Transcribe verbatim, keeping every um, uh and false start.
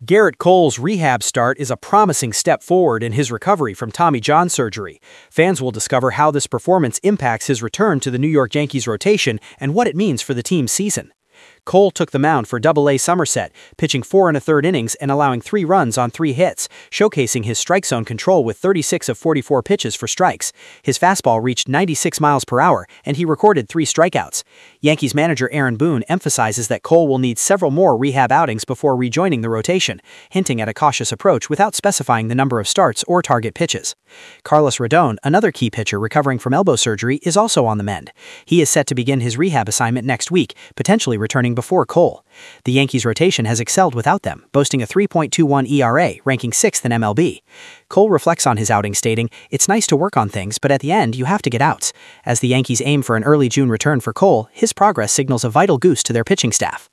Garrett Cole's rehab start is a promising step forward in his recovery from Tommy John surgery. Fans will discover how this performance impacts his return to the New York Yankees rotation and what it means for the team's season. Cole took the mound for Double A Somerset, pitching four and a third innings and allowing three runs on three hits, showcasing his strike zone control with thirty-six of forty-four pitches for strikes. His fastball reached ninety-six miles per hour, and he recorded three strikeouts. Yankees manager Aaron Boone emphasizes that Cole will need several more rehab outings before rejoining the rotation, hinting at a cautious approach without specifying the number of starts or target pitches. Carlos Rodon, another key pitcher recovering from elbow surgery, is also on the mend. He is set to begin his rehab assignment next week, potentially returning before Cole. The Yankees' rotation has excelled without them, boasting a three point two one E R A, ranking sixth in M L B. Cole reflects on his outing, stating, "It's nice to work on things, but at the end you have to get outs." As the Yankees aim for an early June return for Cole, his progress signals a vital boost to their pitching staff.